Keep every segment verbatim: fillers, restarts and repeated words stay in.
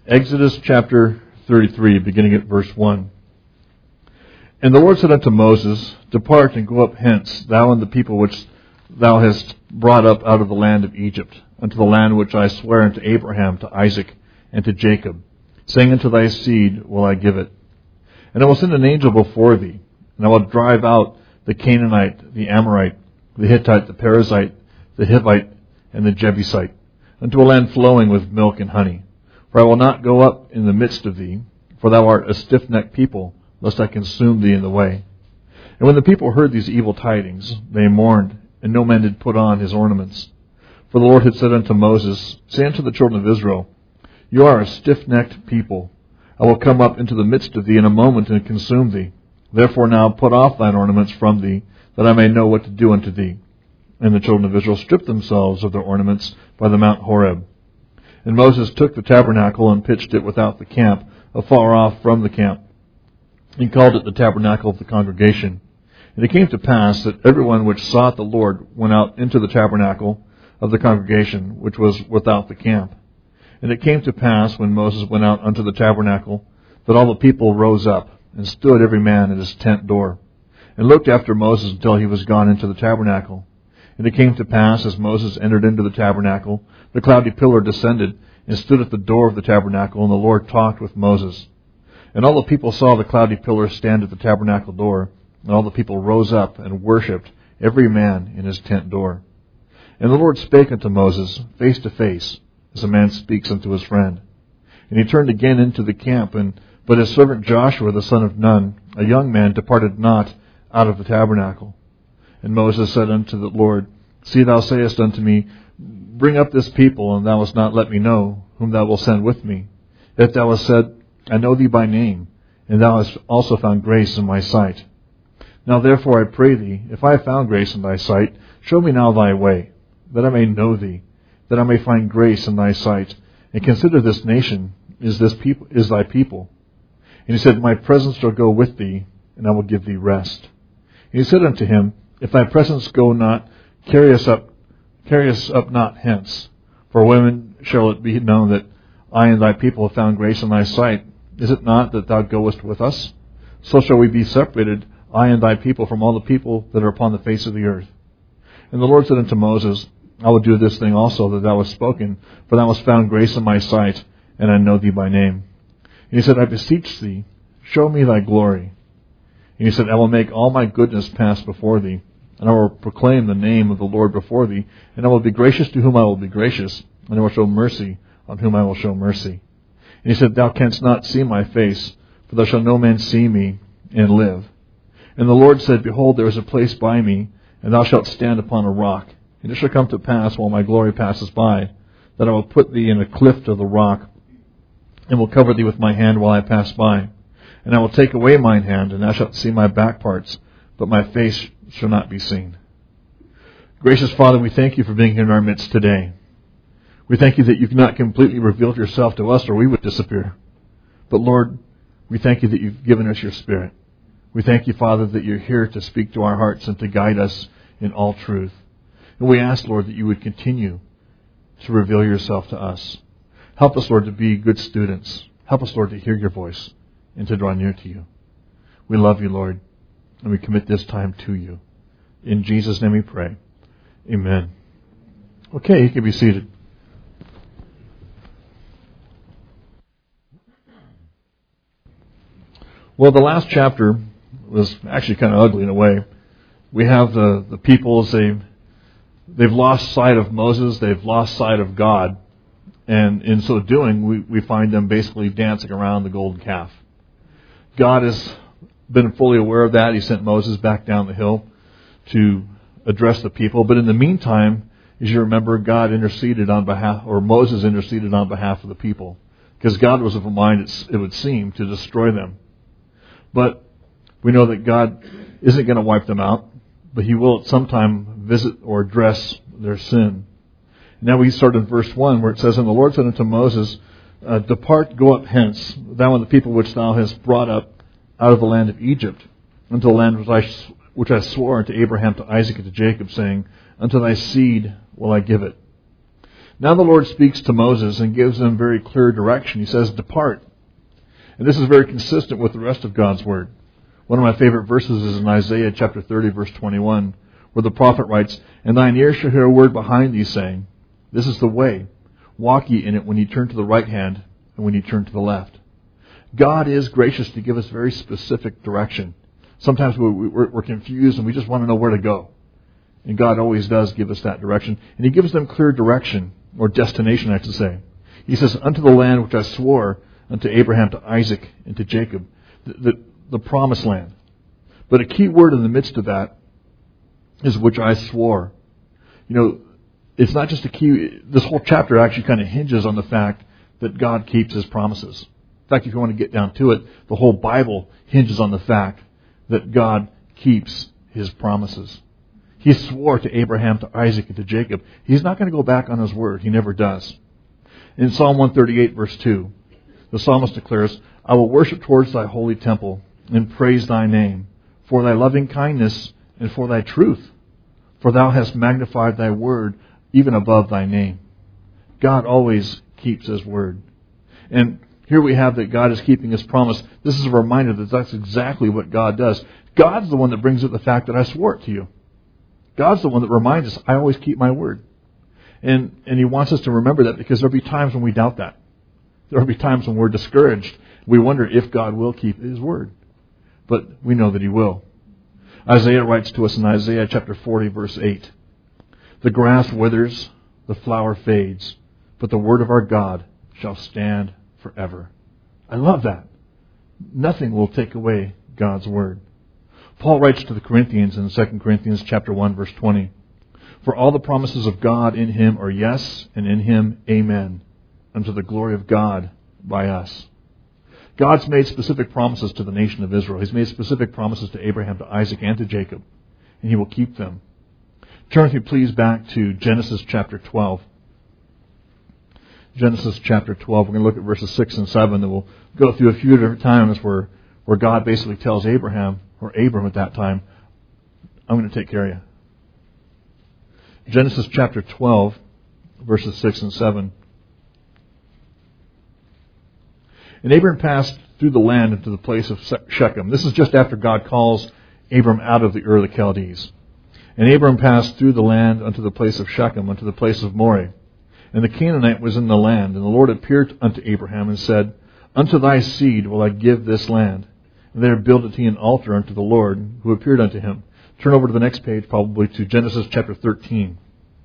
Exodus chapter thirty-three, beginning at verse one. And the Lord said unto Moses, Depart and go up hence, thou and the people which thou hast brought up out of the land of Egypt, unto the land which I swear unto Abraham, to Isaac, and to Jacob, saying, Unto thy seed will I give it. And I will send an angel before thee, and I will drive out the Canaanite, the Amorite, the Hittite, the Perizzite, the Hivite, and the Jebusite, unto a land flowing with milk and honey. For I will not go up in the midst of thee, for thou art a stiff-necked people, lest I consume thee in the way. And when the people heard these evil tidings, they mourned, and no man did put on his ornaments. For the Lord had said unto Moses, Say unto the children of Israel, You are a stiff-necked people. I will come up into the midst of thee in a moment and consume thee. Therefore now put off thine ornaments from thee, that I may know what to do unto thee. And the children of Israel stripped themselves of their ornaments by the Mount Horeb. And Moses took the tabernacle and pitched it without the camp, afar off from the camp. He called it the tabernacle of the congregation. And it came to pass that everyone which sought the Lord went out into the tabernacle of the congregation, which was without the camp. And it came to pass, when Moses went out unto the tabernacle, that all the people rose up, and stood every man at his tent door, and looked after Moses until he was gone into the tabernacle. And it came to pass, as Moses entered into the tabernacle, the cloudy pillar descended, and stood at the door of the tabernacle, and the Lord talked with Moses. And all the people saw the cloudy pillar stand at the tabernacle door, and all the people rose up and worshipped, every man in his tent door. And the Lord spake unto Moses face to face, as a man speaks unto his friend. And he turned again into the camp, and but his servant Joshua the son of Nun, a young man, departed not out of the tabernacle. And Moses said unto the Lord, See, thou sayest unto me, Bring up this people, and thou hast not let me know whom thou wilt send with me. Yet thou hast said, I know thee by name, and thou hast also found grace in my sight. Now therefore I pray thee, if I have found grace in thy sight, show me now thy way, that I may know thee, that I may find grace in thy sight, and consider this nation is this people is thy people. And he said, My presence shall go with thee, and I will give thee rest. And he said unto him, If thy presence go not, carry us up, carry us up not hence. For when shall it be known that I and thy people have found grace in thy sight? Is it not that thou goest with us? So shall we be separated, I and thy people, from all the people that are upon the face of the earth. And the Lord said unto Moses, I will do this thing also that thou hast spoken, for thou hast found grace in my sight, and I know thee by name. And he said, I beseech thee, show me thy glory. And he said, I will make all my goodness pass before thee, and I will proclaim the name of the Lord before thee, and I will be gracious to whom I will be gracious, and I will show mercy on whom I will show mercy. And he said, Thou canst not see my face, for thou shalt no man see me and live. And the Lord said, Behold, there is a place by me, and thou shalt stand upon a rock. And it shall come to pass, while my glory passes by, that I will put thee in a cleft of the rock, and will cover thee with my hand while I pass by. And I will take away mine hand, and thou shalt see my back parts, but my face shall not be seen. Gracious Father, we thank you for being here in our midst today. We thank you that you've not completely revealed yourself to us, or we would disappear. But Lord, we thank you that you've given us your Spirit. We thank you, Father, that you're here to speak to our hearts and to guide us in all truth. And we ask, Lord, that you would continue to reveal yourself to us. Help us, Lord, to be good students. Help us, Lord, to hear your voice and to draw near to you. We love you, Lord, and we commit this time to you. In Jesus' name we pray. Amen. Okay, you can be seated. Well, the last chapter was actually kind of ugly in a way. We have the, the people as they've, they've lost sight of Moses, they've lost sight of God, and in so doing, we, we find them basically dancing around the golden calf. God has been fully aware of that. He sent Moses back down the hill to address the people. But in the meantime, as you remember, God interceded on behalf, or Moses interceded on behalf of the people, because God was of a mind, it would seem, to destroy them. But we know that God isn't going to wipe them out, but He will at some time visit or address their sin. Now we start in verse one, where it says, And the Lord said unto Moses, uh, Depart, go up hence, thou and the people which thou hast brought up out of the land of Egypt, unto the land which I, which I swore unto Abraham, to Isaac, and to Jacob, saying, Unto thy seed will I give it. Now the Lord speaks to Moses and gives him very clear direction. He says, depart. And this is very consistent with the rest of God's Word. One of my favorite verses is in Isaiah chapter thirty, verse twenty-one, where the prophet writes, and thine ear shall hear a word behind thee, saying, this is the way. Walk ye in it when ye turn to the right hand and when ye turn to the left. God is gracious to give us very specific direction. Sometimes we're confused and we just want to know where to go. And God always does give us that direction. And He gives them clear direction, or destination, I should say. He says, unto the land which I swore unto Abraham, to Isaac, and to Jacob, the, the, the promised land. But a key word in the midst of that is which I swore. You know, it's not just a key. This whole chapter actually kind of hinges on the fact that God keeps His promises. In fact, if you want to get down to it, the whole Bible hinges on the fact that God keeps His promises. He swore to Abraham, to Isaac, and to Jacob. He's not going to go back on His word. He never does. In Psalm one thirty-eight, verse two, the psalmist declares, I will worship towards thy holy temple and praise thy name for thy loving kindness and for thy truth. For thou hast magnified thy word even above thy name. God always keeps His word. And here we have that God is keeping His promise. This is a reminder that that's exactly what God does. God's the one that brings up the fact that I swore it to you. God's the one that reminds us, I always keep my word. And and He wants us to remember that, because there will be times when we doubt that. There will be times when we're discouraged. We wonder if God will keep His word. But we know that He will. Isaiah writes to us in Isaiah chapter forty, verse eight, the grass withers, the flower fades, but the word of our God shall stand forever. I love that. Nothing will take away God's word. Paul writes to the Corinthians in Second Corinthians chapter one, verse twenty, for all the promises of God in Him are yes, and in Him amen, unto the glory of God by us. God's made specific promises to the nation of Israel. He's made specific promises to Abraham, to Isaac, and to Jacob, and He will keep them. Turn with me, please, back to Genesis chapter twelve. Genesis chapter twelve. We're going to look at verses six and seven, and we'll go through a few different times where, where God basically tells Abraham, or Abram at that time, I'm going to take care of you. Genesis chapter twelve, verses six and seven. And Abram passed through the land into the place of Shechem. This is just after God calls Abram out of the Ur of the Chaldees. And Abram passed through the land unto the place of Shechem, unto the place of Moreh. And the Canaanite was in the land. And the Lord appeared unto Abraham and said, unto thy seed will I give this land. And there builded he an altar unto the Lord, who appeared unto him. Turn over to the next page, probably to Genesis chapter thirteen.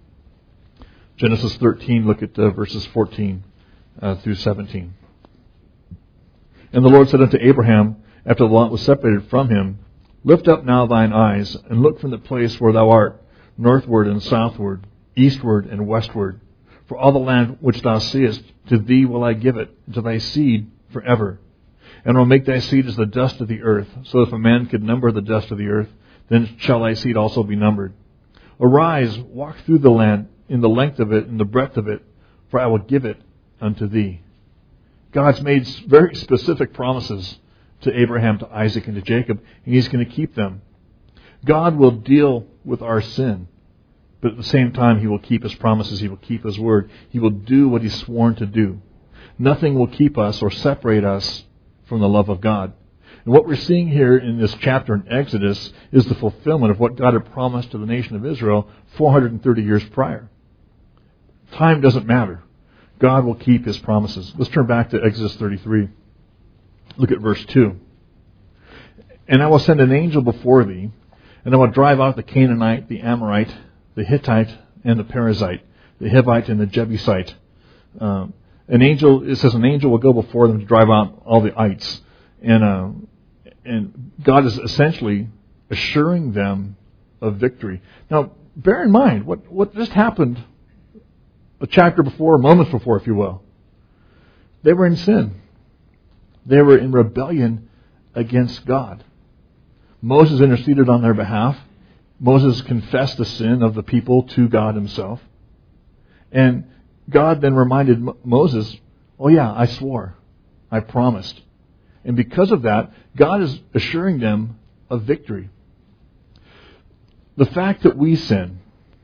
Genesis thirteen, look at uh, verses fourteen uh, through seventeen. And the Lord said unto Abraham, after Lot was separated from him, lift up now thine eyes, and look from the place where thou art, northward and southward, eastward and westward. For all the land which thou seest, to thee will I give it, and to thy seed forever. And will make thy seed as the dust of the earth, so if a man could number the dust of the earth, then shall thy seed also be numbered. Arise, walk through the land, in the length of it, and the breadth of it, for I will give it unto thee. God's made very specific promises to Abraham, to Isaac, and to Jacob, and He's going to keep them. God will deal with our sin, but at the same time He will keep His promises. He will keep His word. He will do what He's sworn to do. Nothing will keep us or separate us from the love of God. And what we're seeing here in this chapter in Exodus is the fulfillment of what God had promised to the nation of Israel four hundred thirty years prior. Time doesn't matter. God will keep His promises. Let's turn back to Exodus thirty-three. Look at verse two. And I will send an angel before thee, and I will drive out the Canaanite, the Amorite, the Hittite, and the Perizzite, the Hivite, and the Jebusite. Um, an angel, it says an angel will go before them to drive out all the ites. And, uh, and God is essentially assuring them of victory. Now, bear in mind, what, what just happened a chapter before, moments before, if you will. They were in sin. They were in rebellion against God. Moses interceded on their behalf. Moses confessed the sin of the people to God Himself. And God then reminded Mo- Moses, oh yeah, I swore. I promised. And because of that, God is assuring them of victory. The fact that we sin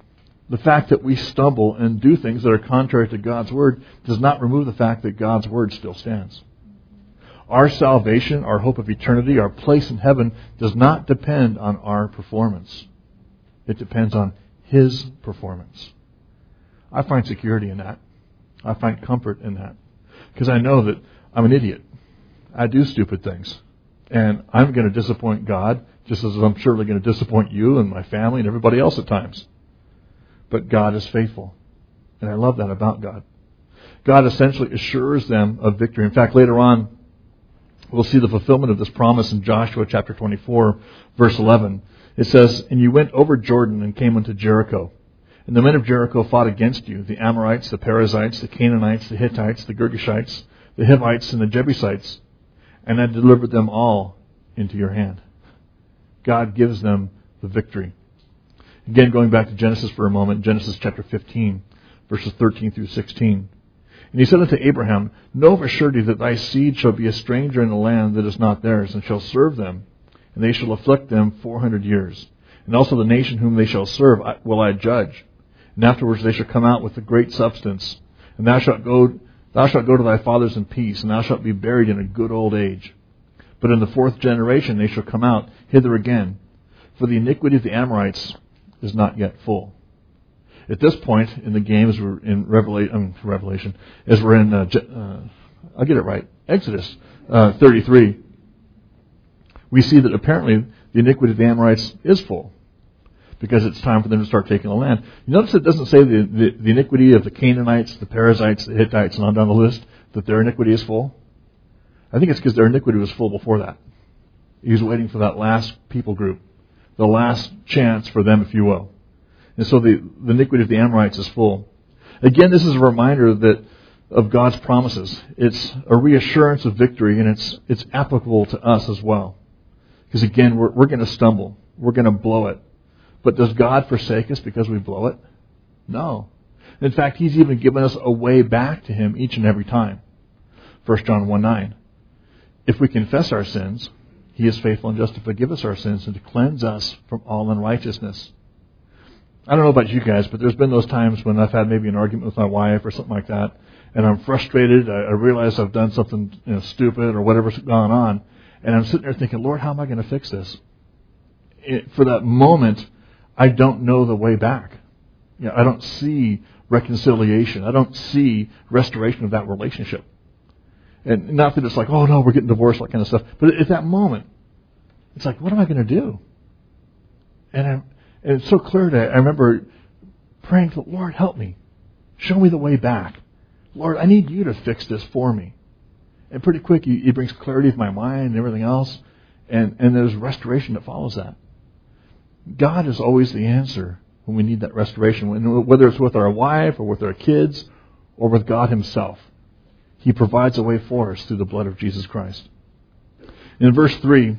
The fact that we stumble and do things that are contrary to God's Word does not remove the fact that God's Word still stands. Our salvation, our hope of eternity, our place in heaven does not depend on our performance. It depends on His performance. I find security in that. I find comfort in that. Because I know that I'm an idiot. I do stupid things. And I'm going to disappoint God, just as I'm surely going to disappoint you and my family and everybody else at times. But God is faithful. And I love that about God. God essentially assures them of victory. In fact, later on, we'll see the fulfillment of this promise in Joshua chapter twenty-four, verse eleven. It says, "And you went over Jordan and came unto Jericho. And the men of Jericho fought against you, the Amorites, the Perizzites, the Canaanites, the Hittites, the Girgashites, the Hivites, and the Jebusites. And I delivered them all into your hand." God gives them the victory. Again, going back to Genesis for a moment, Genesis chapter fifteen, verses thirteen through sixteen. "And he said unto Abraham, Know of a surety that thy seed shall be a stranger in a land that is not theirs, and shall serve them, and they shall afflict them four hundred years. And also the nation whom they shall serve will I judge. And afterwards they shall come out with a great substance. And thou shalt go, thou shalt go to thy fathers in peace, and thou shalt be buried in a good old age. But in the fourth generation they shall come out hither again, for the iniquity of the Amorites is not yet full." At this point in the game, as we're in Revelation, um, Revelation as we're in, uh, uh, I'll get it right, Exodus uh, thirty-three, we see that apparently the iniquity of the Amorites is full, because it's time for them to start taking the land. You notice it doesn't say the, the, the iniquity of the Canaanites, the Perizzites, the Hittites, and on down the list, that their iniquity is full. I think it's because their iniquity was full before that. He was waiting for that last people group, the last chance for them, if you will. And so the, the iniquity of the Amorites is full. Again, this is a reminder that of God's promises. It's a reassurance of victory, and it's it's applicable to us as well. Because again, we're, we're going to stumble. We're going to blow it. But does God forsake us because we blow it? No. In fact, He's even given us a way back to Him each and every time. First John one nine. "If we confess our sins, He is faithful and just to forgive us our sins and to cleanse us from all unrighteousness." I don't know about you guys, but there's been those times when I've had maybe an argument with my wife or something like that, and I'm frustrated. I, I realize I've done something you know, stupid or whatever's gone on, and I'm sitting there thinking, Lord, how am I going to fix this? It, for that moment, I don't know the way back. You know, I don't see reconciliation. I don't see restoration of that relationship. And not that it's like, oh no, we're getting divorced, that kind of stuff. But at that moment, it's like, what am I going to do? And, I'm, and it's so clear to I remember praying to Lord, help me. Show me the way back. Lord, I need you to fix this for me. And pretty quick, he, he brings clarity to my mind and everything else. And, and there's restoration that follows that. God is always the answer when we need that restoration, whether it's with our wife or with our kids or with God Himself. He provides a way for us through the blood of Jesus Christ. In verse three,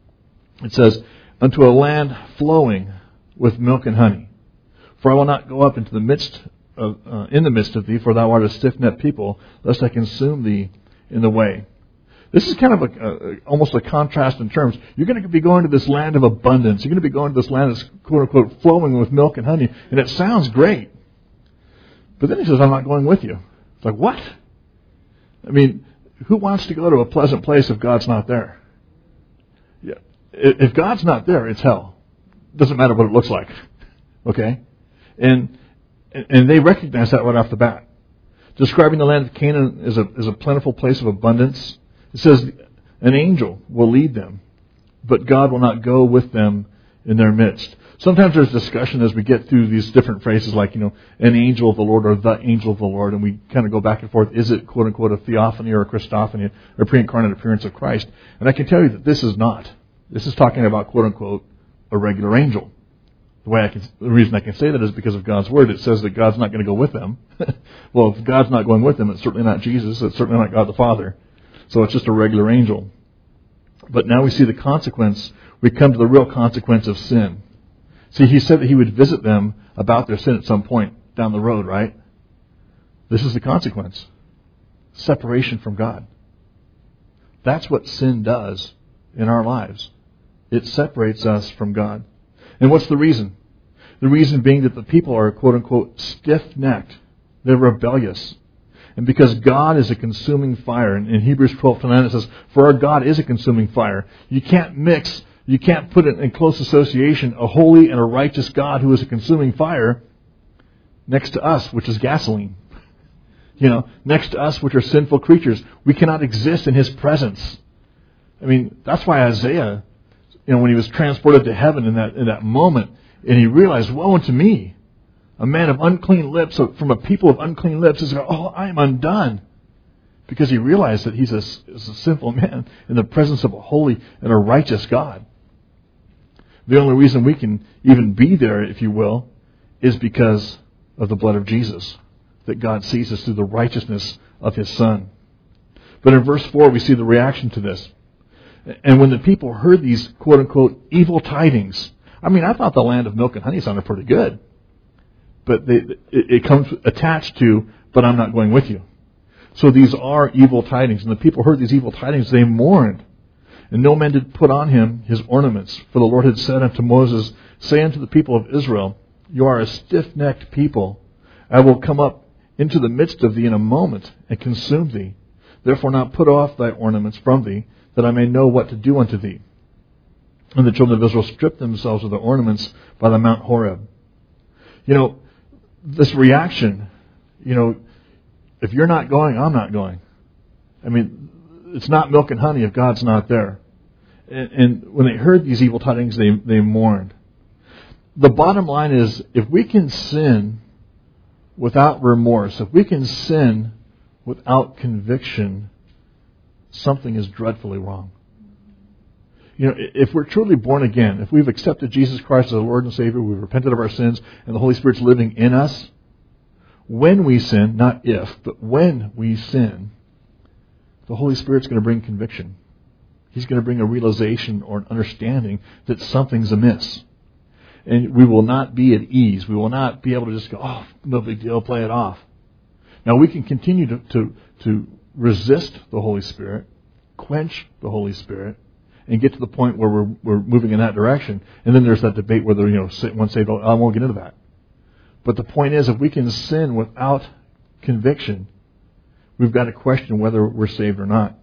it says, "Unto a land flowing with milk and honey. For I will not go up into the midst of, uh, in the midst of thee, for thou art a stiff-necked people, lest I consume thee in the way." This is kind of a, a, almost a contrast in terms. You're going to be going to this land of abundance. You're going to be going to this land that's quote-unquote flowing with milk and honey. And it sounds great. But then He says, I'm not going with you. It's like, what? I mean, who wants to go to a pleasant place if God's not there? Yeah. If God's not there, it's hell. It doesn't matter what it looks like. Okay? And and they recognize that right off the bat. Describing the land of Canaan as a, as a plentiful place of abundance, it says an angel will lead them, but God will not go with them in their midst. Sometimes there's discussion as we get through these different phrases like, you know, an angel of the Lord or the angel of the Lord, and we kind of go back and forth. Is it, quote unquote, a theophany or a Christophany, or a pre-incarnate appearance of Christ? And I can tell you that this is not. This is talking about, quote unquote, a regular angel. The way I can, the reason I can say that is because of God's Word. It says that God's not going to go with them. Well, if God's not going with them, it's certainly not Jesus. It's certainly not God the Father. So it's just a regular angel. But now we see the consequence. We come to the real consequence of sin. See, He said that He would visit them about their sin at some point down the road, right? This is the consequence. Separation from God. That's what sin does in our lives. It separates us from God. And what's the reason? The reason being that the people are, quote unquote, stiff-necked. They're rebellious. And because God is a consuming fire, and in Hebrews twelve twenty-nine it says, for our God is a consuming fire. You can't mix, you can't put it in close association, a holy and a righteous God who is a consuming fire, next to us, which is gasoline. You know, next to us, which are sinful creatures. We cannot exist in His presence. I mean, that's why Isaiah, you know, when he was transported to heaven in that in that moment, and he realized, woe unto me, a man of unclean lips, from a people of unclean lips, he said, oh, I am undone. Because he realized that he's a, is a sinful man in the presence of a holy and a righteous God. The only reason we can even be there, if you will, is because of the blood of Jesus, that God sees us through the righteousness of His Son. But in verse four, we see the reaction to this. And when the people heard these, quote-unquote, evil tidings, I mean, I thought the land of milk and honey sounded pretty good. But they, it, it comes attached to, but I'm not going with you. So these are evil tidings. And the people heard these evil tidings, they mourned. And no man did put on him his ornaments. For the Lord had said unto Moses, say unto the people of Israel, you are a stiff-necked people. I will come up into the midst of thee in a moment, and consume thee. Therefore not put off thy ornaments from thee, that I may know what to do unto thee. And the children of Israel stripped themselves of their ornaments by the Mount Horeb. You know, this reaction, you know, if you're not going, I'm not going. I mean, it's not milk and honey if God's not there. And, and when they heard these evil tidings, they, they mourned. The bottom line is, if we can sin without remorse, if we can sin without conviction, something is dreadfully wrong. You know, if we're truly born again, if we've accepted Jesus Christ as our Lord and Savior, we've repented of our sins, and the Holy Spirit's living in us, when we sin, not if, but when we sin, the Holy Spirit's going to bring conviction. He's going to bring a realization or an understanding that something's amiss. And we will not be at ease. We will not be able to just go, oh, no big deal, play it off. Now, we can continue to, to, to resist the Holy Spirit, quench the Holy Spirit, and get to the point where we're we're moving in that direction. And then there's that debate whether, you know, one say, oh, I won't get into that. But the point is, if we can sin without conviction, we've got to question whether we're saved or not.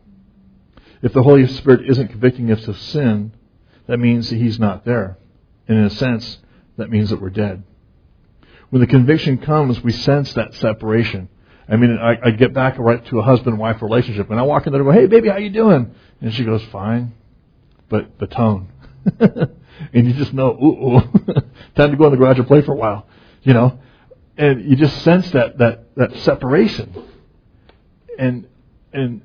If the Holy Spirit isn't convicting us of sin, that means that He's not there. And in a sense, that means that we're dead. When the conviction comes, we sense that separation. I mean, I, I get back right to a husband-wife relationship, and I walk in there and go, hey, baby, how you doing? And she goes, fine. But the tone. And you just know, ooh, ooh. Time to go in the garage and play for a while. You know? And you just sense that that, that separation. And and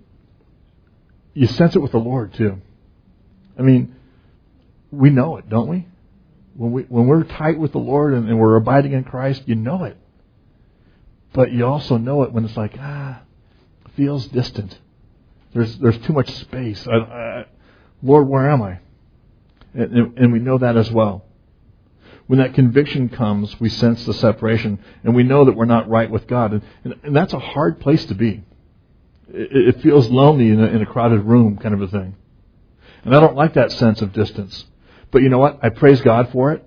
you sense it with the Lord, too. I mean, we know it, don't we? When, we, when we're tight with the Lord and, and we're abiding in Christ, you know it. But you also know it when it's like, ah, it feels distant. There's there's too much space. I, I, Lord, where am I? And, and we know that as well. When that conviction comes, we sense the separation, and we know that we're not right with God. And, and, and that's a hard place to be. It, it feels lonely in a, in a crowded room, kind of a thing. And I don't like that sense of distance. But you know what? I praise God for it.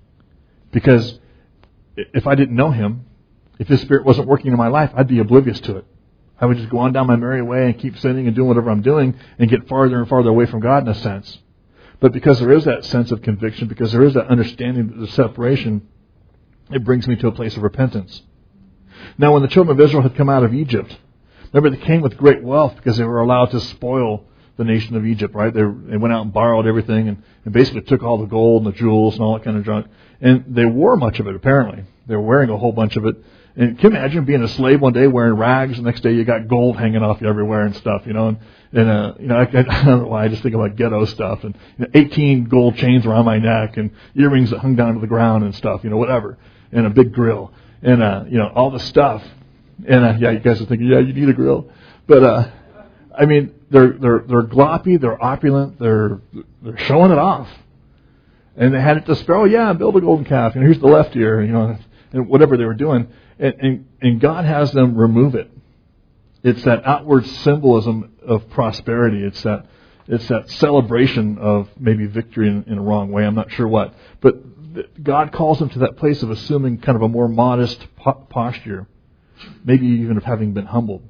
Because if I didn't know Him, if His Spirit wasn't working in my life, I'd be oblivious to it. I would just go on down my merry way and keep sinning and doing whatever I'm doing and get farther and farther away from God in a sense. But because there is that sense of conviction, because there is that understanding of the separation, it brings me to a place of repentance. Now, when the children of Israel had come out of Egypt, remember they came with great wealth because they were allowed to spoil the nation of Egypt, right? They, they went out and borrowed everything and, and basically took all the gold and the jewels and all that kind of junk. And they wore much of it, apparently. They were wearing a whole bunch of it. And can you imagine being a slave one day wearing rags, the next day you got gold hanging off you everywhere and stuff, you know? And, and uh, you know, I, I don't know why, I just think about ghetto stuff. And you know, eighteen gold chains around my neck and earrings that hung down to the ground and stuff, you know, whatever. And a big grill. And, uh, you know, all the stuff. And, uh, yeah, you guys are thinking, yeah, you need a grill. But, uh, I mean, they're, they're, they're gloppy, they're opulent, they're, they're showing it off. And they had it to spare, oh yeah, build a golden calf, and here's the left ear, you know, and whatever they were doing. And, and, and God has them remove it. It's that outward symbolism of prosperity. It's that it's that celebration of maybe victory in, in a wrong way. I'm not sure what. But God calls them to that place of assuming kind of a more modest po- posture, maybe even of having been humbled.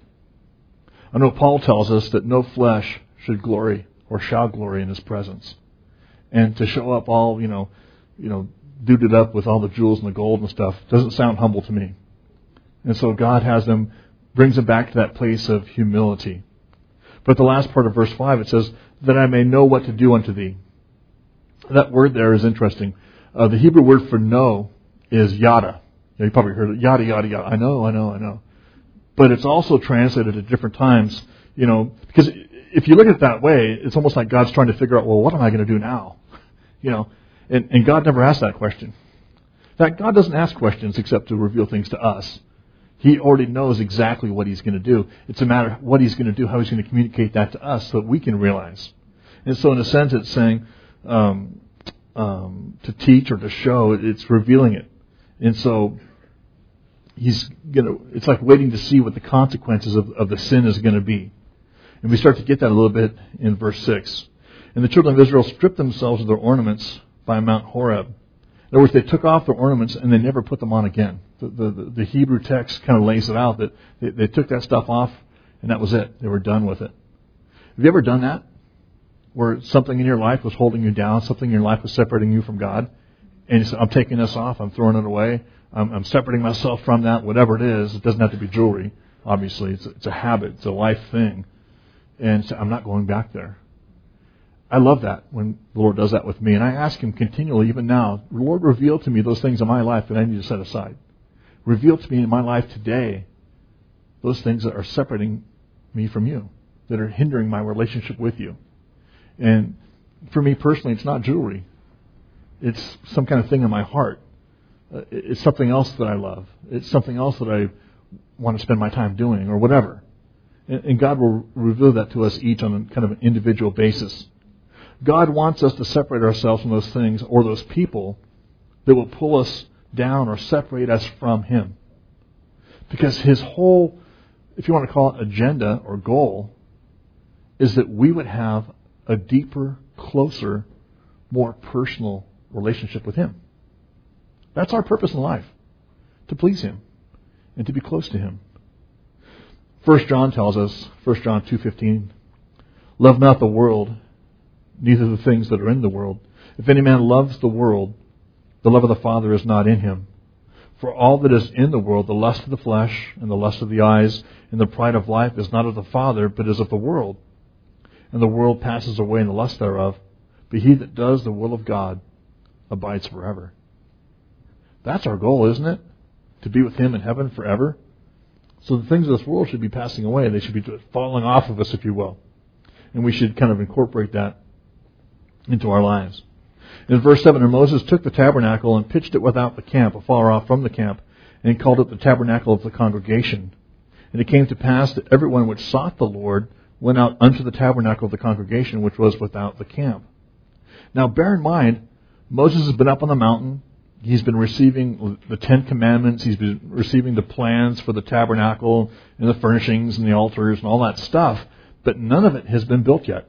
I know Paul tells us that no flesh should glory or shall glory in his presence. And to show up all, you know, you know, duded up with all the jewels and the gold and stuff doesn't sound humble to me. And so God has them, brings them back to that place of humility. But the last part of verse five, it says, that I may know what to do unto thee. That word there is interesting. Uh, the Hebrew word for know is yada. You, know, you probably heard it, yada, yada, yada. I know, I know, I know. But it's also translated at different times, you know, because if you look at it that way, it's almost like God's trying to figure out, well, what am I going to do now? You know, and, and God never asked that question. In fact, God doesn't ask questions except to reveal things to us. He already knows exactly what He's going to do. It's a matter of what He's going to do, how He's going to communicate that to us so that we can realize. And so in a sense, it's saying um, um, to teach or to show, it's revealing it. And so He's going to, it's like waiting to see what the consequences of, of the sin is going to be. And we start to get that a little bit in verse six. And the children of Israel stripped themselves of their ornaments by Mount Horeb. In other words, they took off their ornaments and they never put them on again. The, the, the Hebrew text kind of lays it out that they, they took that stuff off and that was it. They were done with it. Have you ever done that? Where something in your life was holding you down, something in your life was separating you from God, and you said, I'm taking this off, I'm throwing it away, I'm, I'm separating myself from that, whatever it is. It doesn't have to be jewelry, obviously. It's, it's a habit, it's a life thing. And so I'm not going back there. I love that when the Lord does that with me. And I ask Him continually, even now, Lord, reveal to me those things in my life that I need to set aside. Reveal to me in my life today those things that are separating me from you, that are hindering my relationship with you. And for me personally, it's not jewelry. It's some kind of thing in my heart. Uh, it's something else that I love. It's something else that I want to spend my time doing or whatever. And, and God will reveal that to us each on a kind of an individual basis. God wants us to separate ourselves from those things or those people that will pull us down or separate us from Him. Because His whole, if you want to call it agenda or goal, is that we would have a deeper, closer, more personal relationship with Him. That's our purpose in life, to please Him and to be close to Him. First John tells us, First John two fifteen, love not the world, neither the things that are in the world. If any man loves the world, the love of the Father is not in him. For all that is in the world, the lust of the flesh, and the lust of the eyes, and the pride of life, is not of the Father, but is of the world. And the world passes away in the lust thereof, but he that does the will of God abides forever. That's our goal, isn't it? To be with Him in heaven forever. So the things of this world should be passing away. They should be falling off of us, if you will. And we should kind of incorporate that into our lives. In verse seven, and Moses took the tabernacle and pitched it without the camp, afar off from the camp, and called it the tabernacle of the congregation. And it came to pass that everyone which sought the Lord went out unto the tabernacle of the congregation, which was without the camp. Now bear in mind, Moses has been up on the mountain. He's been receiving the Ten Commandments. He's been receiving the plans for the tabernacle and the furnishings and the altars and all that stuff. But none of it has been built yet.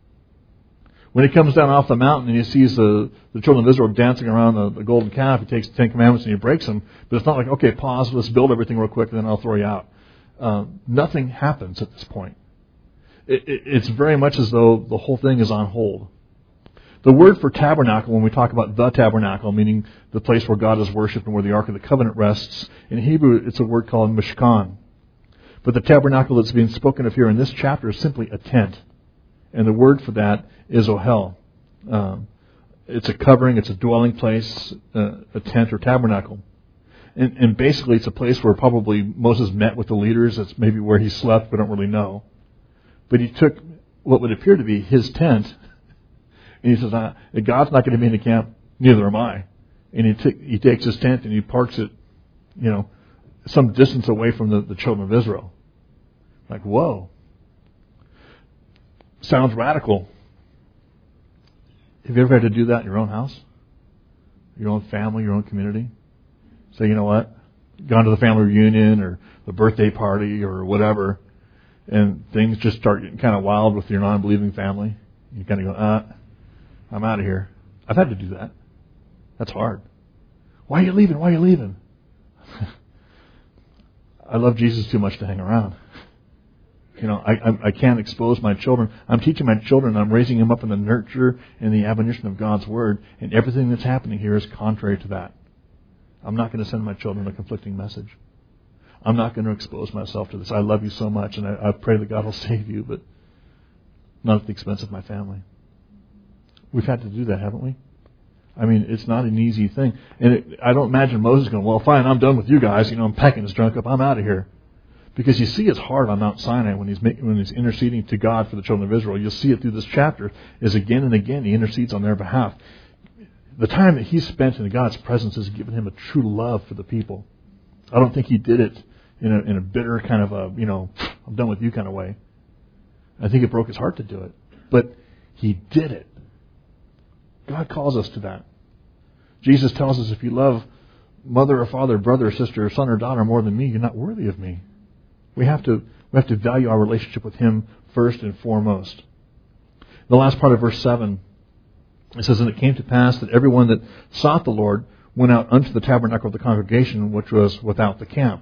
When he comes down off the mountain and he sees the, the children of Israel dancing around the, the golden calf, he takes the Ten Commandments and he breaks them. But it's not like, okay, pause, let's build everything real quick and then I'll throw you out. Uh, nothing happens at this point. It, it, it's very much as though the whole thing is on hold. The word for tabernacle, when we talk about the tabernacle, meaning the place where God is worshipped and where the Ark of the Covenant rests, in Hebrew it's a word called mishkan. But the tabernacle that's being spoken of here in this chapter is simply a tent. And the word for that is ohel. Um, it's a covering, it's a dwelling place, uh, a tent or tabernacle. And, and basically it's a place where probably Moses met with the leaders. That's maybe where he slept, we don't really know. But he took what would appear to be his tent, and he says, uh, God's not going to be in the camp, neither am I. And he, t- he takes his tent and he parks it, you know, some distance away from the, the children of Israel. Like, whoa. Sounds radical. Have you ever had to do that in your own house? Your own family, your own community? Say, you know what? Gone to the family reunion or the birthday party or whatever, and things just start getting kind of wild with your non-believing family. You kind of go, uh, I'm out of here. I've had to do that. That's hard. Why are you leaving? Why are you leaving? I love Jesus too much to hang around. You know, I, I I can't expose my children. I'm teaching my children. I'm raising them up in the nurture and the admonition of God's Word. And everything that's happening here is contrary to that. I'm not going to send my children a conflicting message. I'm not going to expose myself to this. I love you so much, and I, I pray that God will save you, but not at the expense of my family. We've had to do that, haven't we? I mean, it's not an easy thing. And it, I don't imagine Moses going, well, fine, I'm done with you guys. You know, I'm packing his trunk up. I'm out of here. Because you see his heart on Mount Sinai when he's making, when he's interceding to God for the children of Israel. You'll see it through this chapter, is again and again he intercedes on their behalf. The time that he spent in God's presence has given him a true love for the people. I don't think he did it in a, in a bitter kind of a, you know, I'm done with you kind of way. I think it broke his heart to do it. But he did it. God calls us to that. Jesus tells us if you love mother or father, brother or sister, or son or daughter more than me, you're not worthy of me. We have to we have to value our relationship with him first and foremost. The last part of verse seven, it says, and it came to pass that everyone that sought the Lord went out unto the tabernacle of the congregation, which was without the camp.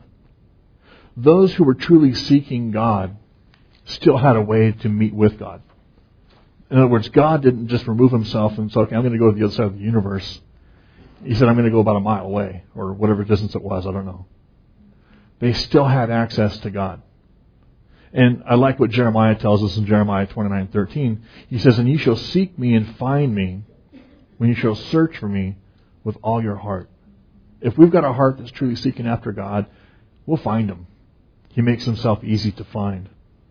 Those who were truly seeking God still had a way to meet with God. In other words, God didn't just remove himself and say, okay, I'm going to go to the other side of the universe. He said, I'm going to go about a mile away, or whatever distance it was, I don't know. They still had access to God. And I like what Jeremiah tells us in Jeremiah twenty-nine thirteen. He says, and ye shall seek me and find me when you shall search for me with all your heart. If we've got a heart that's truly seeking after God, we'll find him. He makes himself easy to find.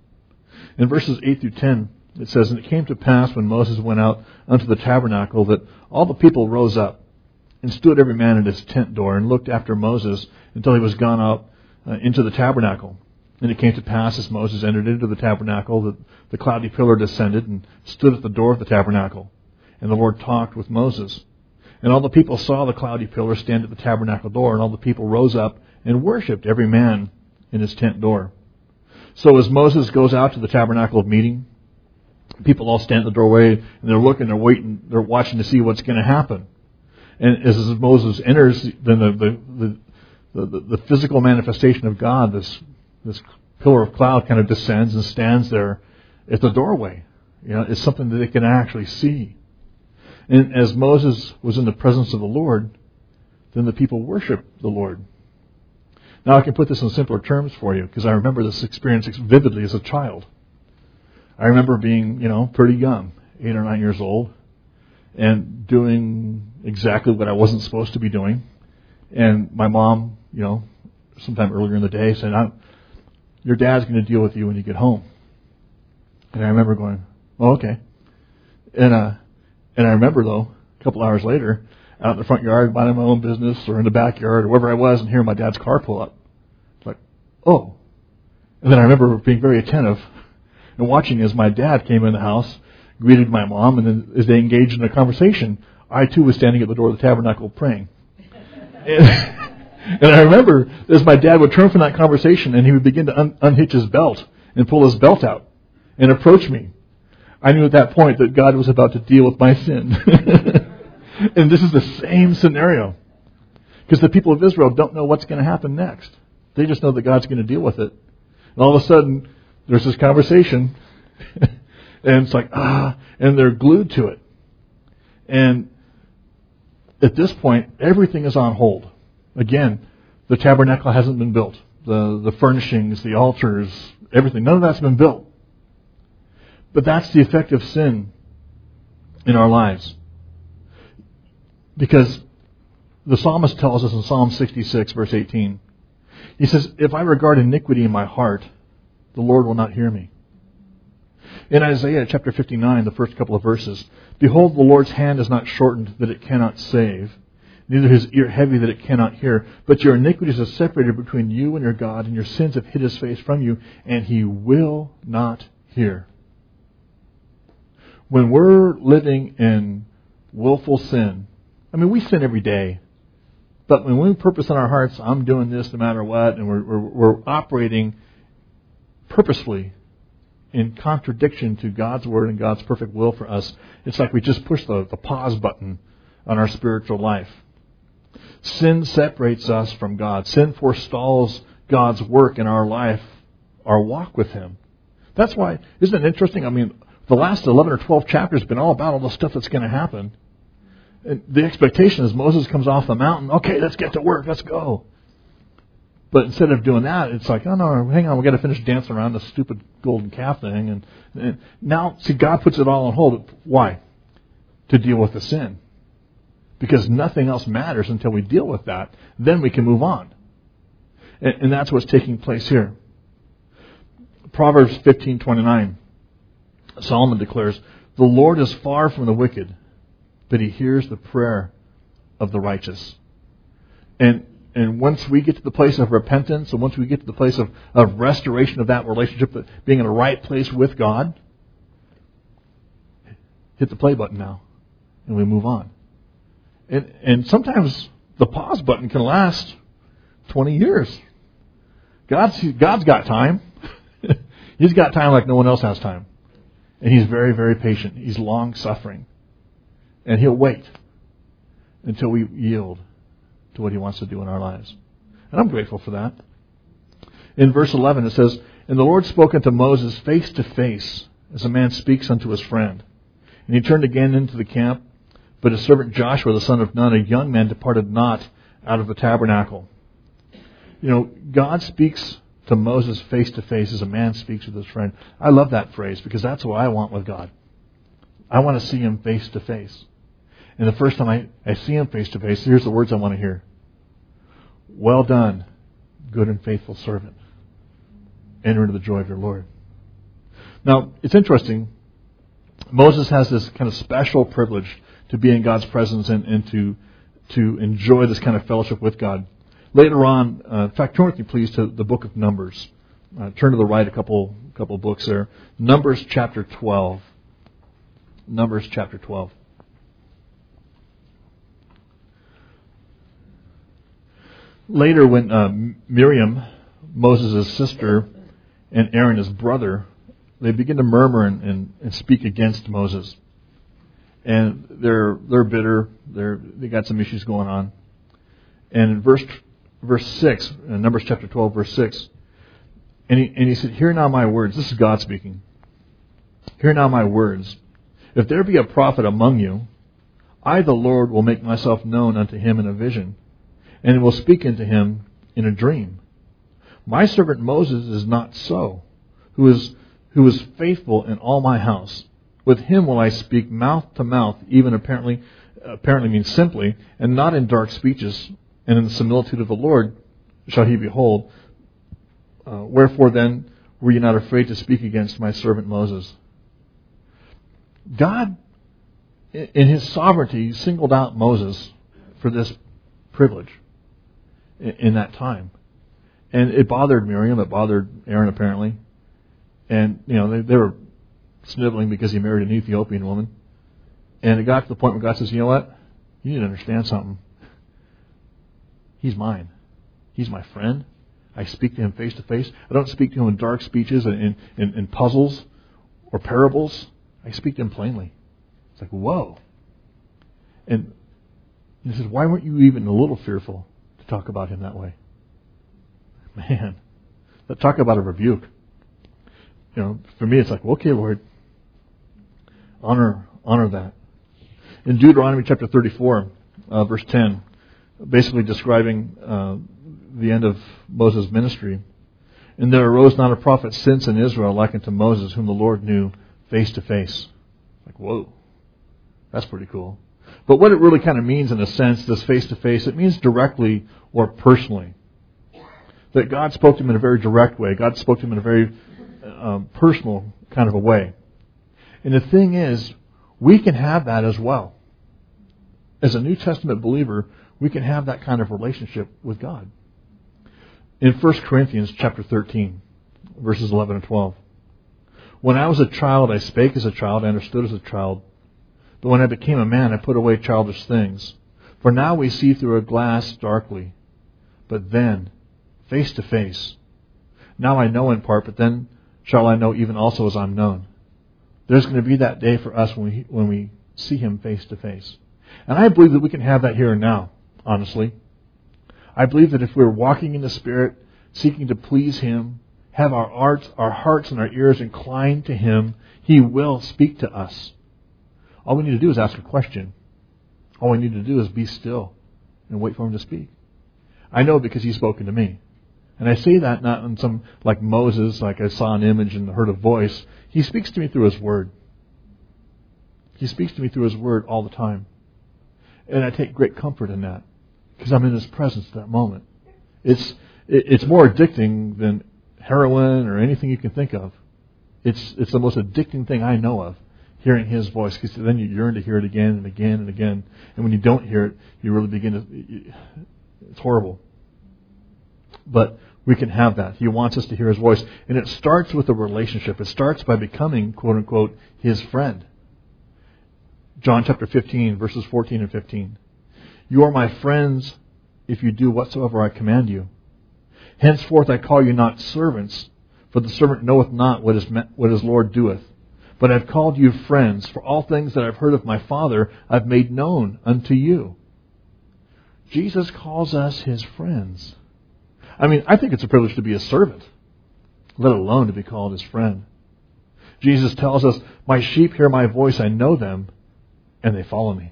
In verses eight through ten, it says, and it came to pass when Moses went out unto the tabernacle that all the people rose up and stood every man at his tent door and looked after Moses until he was gone out uh, into the tabernacle. And it came to pass as Moses entered into the tabernacle that the cloudy pillar descended and stood at the door of the tabernacle. And the Lord talked with Moses. And all the people saw the cloudy pillar stand at the tabernacle door, and all the people rose up and worshipped every man in his tent door. So as Moses goes out to the tabernacle of meeting, people all stand at the doorway, and they're looking, they're waiting, they're watching to see what's going to happen. And as Moses enters, then the the, the, the, the physical manifestation of God, this this pillar of cloud kind of descends and stands there at the doorway. You know, it's something that they can actually see. And as Moses was in the presence of the Lord, then the people worshiped the Lord. Now I can put this in simpler terms for you, because I remember this experience vividly as a child. I remember being, you know, pretty young, eight or nine years old, and doing exactly what I wasn't supposed to be doing. And my mom, you know, sometime earlier in the day said, I'm, your dad's going to deal with you when you get home. And I remember going, oh, okay. And uh, and I remember, though, a couple hours later, out in the front yard, minding my own business, or in the backyard, or wherever I was, and hearing my dad's car pull up. It's like, oh. And then I remember being very attentive and watching as my dad came in the house, greeted my mom, and then as they engaged in a conversation, I too was standing at the door of the tabernacle praying. and, and I remember as my dad would turn from that conversation and he would begin to un- unhitch his belt and pull his belt out and approach me. I knew at that point that God was about to deal with my sin. And this is the same scenario. Because the people of Israel don't know what's going to happen next. They just know that God's going to deal with it. And all of a sudden, there's this conversation, and it's like, ah, and they're glued to it. And at this point, everything is on hold. Again, the tabernacle hasn't been built. The, the furnishings, the altars, everything, none of that's been built. But that's the effect of sin in our lives. Because the psalmist tells us in Psalm sixty-six, verse eighteen, he says, if I regard iniquity in my heart, the Lord will not hear me. In Isaiah chapter fifty-nine, the first couple of verses, behold, the Lord's hand is not shortened that it cannot save, neither his ear heavy that it cannot hear, but your iniquities are separated between you and your God, and your sins have hid his face from you, and he will not hear. When we're living in willful sin, I mean, we sin every day. But when we purpose in our hearts, I'm doing this no matter what, and we're, we're, we're operating purposefully in contradiction to God's Word and God's perfect will for us, it's like we just push the, the pause button on our spiritual life. Sin separates us from God. Sin forestalls God's work in our life, our walk with Him. That's why, isn't it interesting? I mean, the last eleven or twelve chapters have been all about all the stuff that's going to happen. And the expectation is Moses comes off the mountain, okay, let's get to work, let's go. But instead of doing that, it's like, oh no, hang on, we've got to finish dancing around this stupid golden calf thing. And, and now, see, God puts it all on hold. Why? To deal with the sin. Because nothing else matters until we deal with that. Then we can move on. And, and that's what's taking place here. Proverbs fifteen twenty-nine. Solomon declares, the Lord is far from the wicked, but He hears the prayer of the righteous. And and once we get to the place of repentance, and once we get to the place of, of restoration of that relationship, that being in the right place with God, hit the play button now, and we move on. And and sometimes the pause button can last twenty years. God's God's got time. He's got time like no one else has time. And He's very, very patient. He's long-suffering. And He'll wait until we yield to what He wants to do in our lives. And I'm grateful for that. In verse eleven it says, and the Lord spoke unto Moses face to face, as a man speaks unto his friend. And he turned again into the camp, but his servant Joshua the son of Nun, a young man, departed not out of the tabernacle. You know, God speaks to Moses face to face as a man speaks with his friend. I love that phrase because that's what I want with God. I want to see Him face to face. And the first time I, I see Him face to face, here's the words I want to hear. Well done, good and faithful servant. Enter into the joy of your Lord. Now, it's interesting. Moses has this kind of special privilege to be in God's presence and, and to, to enjoy this kind of fellowship with God. Later on, uh, in fact, turn with me please to the book of Numbers. Uh, turn to the right a couple couple books there. Numbers chapter twelve. Numbers chapter twelve. Later, when uh, Miriam, Moses' sister, and Aaron, his brother, they begin to murmur and, and, and speak against Moses. And they're they're bitter. They're they got some issues going on. And in verse verse six, in Numbers chapter twelve, verse six, and he and he said, "Hear now my words." This is God speaking. "Hear now my words. If there be a prophet among you, I, the Lord, will make myself known unto him in a vision, and will speak unto him in a dream. My servant Moses is not so, who is who is faithful in all my house. With him will I speak mouth to mouth, even apparently apparently means simply, and not in dark speeches, and in the similitude of the Lord shall he behold. Uh, wherefore then were you not afraid to speak against my servant Moses?" God, in His sovereignty, singled out Moses for this privilege in that time. And it bothered Miriam, it bothered Aaron apparently. And, you know, they, they were sniveling because he married an Ethiopian woman. And it got to the point where God says, you know what? You need to understand something. He's mine. He's my friend. I speak to him face to face. I don't speak to him in dark speeches and in, in, in puzzles or parables. I speak to him plainly. It's like, whoa. And he says, why weren't you even a little fearful to talk about him that way? Man, talk about a rebuke. You know, for me, it's like, well, okay, Lord, honor honor that. In Deuteronomy chapter thirty-four, uh, verse ten, basically describing uh, the end of Moses' ministry, and there arose not a prophet since in Israel like unto Moses, whom the Lord knew face to face. Like, whoa, that's pretty cool. But what it really kind of means in a sense, this face to face, it means directly or personally. That God spoke to him in a very direct way. God spoke to him in a very um, personal kind of a way. And the thing is, we can have that as well. As a New Testament believer, we can have that kind of relationship with God. In First Corinthians chapter thirteen, verses eleven and twelve. When I was a child, I spake as a child, I understood as a child. But when I became a man, I put away childish things. For now we see through a glass darkly, but then face to face. Now I know in part, but then shall I know even also as I'm known. There's going to be that day for us when we when we see him face to face. And I believe that we can have that here and now, honestly. I believe that if we're walking in the Spirit, seeking to please Him, have our hearts, our hearts and our ears inclined to Him, He will speak to us. All we need to do is ask a question. All we need to do is be still and wait for Him to speak. I know because He's spoken to me. And I say that not in some, like Moses, like I saw an image and heard a voice. He speaks to me through His Word. He speaks to me through His Word all the time. And I take great comfort in that because I'm in His presence at that moment. It's it's more addicting than heroin or anything you can think of. It's it's the most addicting thing I know of, hearing His voice, because then you yearn to hear it again and again and again. And when you don't hear it, you really begin to... It's horrible. But we can have that. He wants us to hear His voice. And it starts with a relationship. It starts by becoming, quote unquote, His friend. John chapter fifteen, verses fourteen and fifteen. You are my friends if you do whatsoever I command you. Henceforth I call you not servants, for the servant knoweth not what his, what his Lord doeth. But I have called you friends, for all things that I have heard of my Father I have made known unto you. Jesus calls us His friends. I mean, I think it's a privilege to be a servant, let alone to be called His friend. Jesus tells us, my sheep hear my voice, I know them, and they follow me.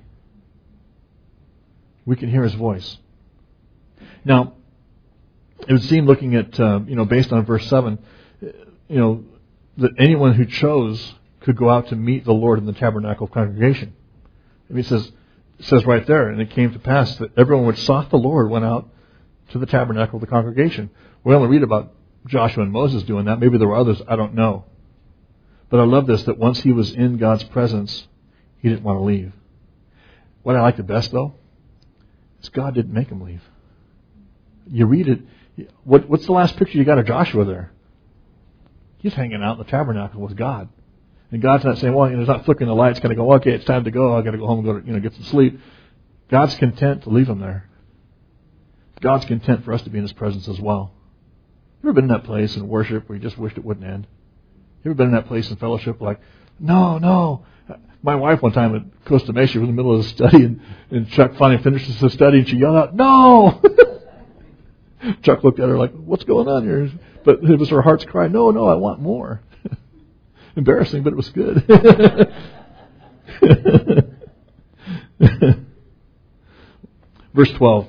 We can hear His voice. Now, it would seem, looking at, uh, you know, based on verse seven, you know, that anyone who chose could go out to meet the Lord in the tabernacle of congregation. I mean, it says, it says right there, and it came to pass that everyone which sought the Lord went out to the tabernacle of the congregation. We only read about Joshua and Moses doing that. Maybe there were others, I don't know. But I love this, that once he was in God's presence, he didn't want to leave. What I like the best, though, is God didn't make him leave. You read it. What, what's the last picture you got of Joshua there? He's hanging out in the tabernacle with God. And God's not saying, well, you know, he's not flickering the lights, kind of go, okay, it's time to go. I've got to go home and go to, you know, get some sleep. God's content to leave him there. God's content for us to be in His presence as well. You ever been in that place in worship where you just wished it wouldn't end? You ever been in that place in fellowship like, no, no. My wife one time at Costa Mesa, she was in the middle of the study, and, and Chuck finally finishes the study, and she yelled out, no! Chuck looked at her like, what's going on here? But it was her heart's cry, no, no, I want more. Embarrassing, but it was good. Verse twelve.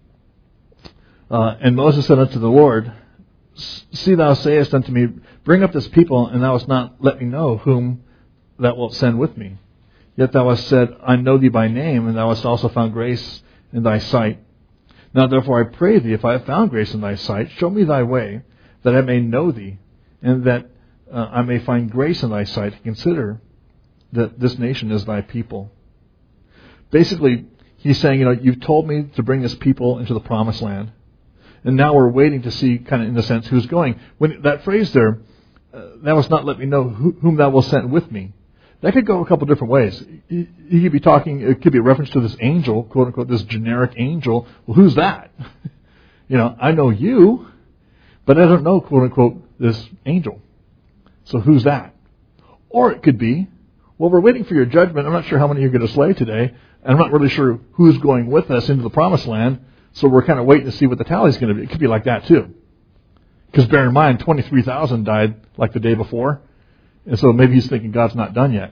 Uh, and Moses said unto the Lord, see, thou sayest unto me, bring up this people, and thou hast not let me know whom thou wilt send with me. Yet thou hast said, I know thee by name, and thou hast also found grace in thy sight. Now therefore I pray thee, if I have found grace in thy sight, show me thy way, that I may know thee, and that uh, I may find grace in thy sight, to consider that this nation is thy people. Basically, he's saying, you know, you've told me to bring this people into the promised land. And now we're waiting to see, kind of in a sense, who's going. When that phrase there, uh, thou hast not let me know who, whom thou wilt send with me. That could go a couple different ways. He, he could be talking, it could be a reference to this angel, quote unquote, this generic angel. Well, who's that? You know, I know you, but I don't know, quote unquote, this angel. So who's that? Or it could be, well, we're waiting for your judgment. I'm not sure how many you're going to slay today. And I'm not really sure who's going with us into the promised land. So we're kind of waiting to see what the tally's going to be. It could be like that too. Because bear in mind, twenty-three thousand died like the day before. And so maybe he's thinking God's not done yet.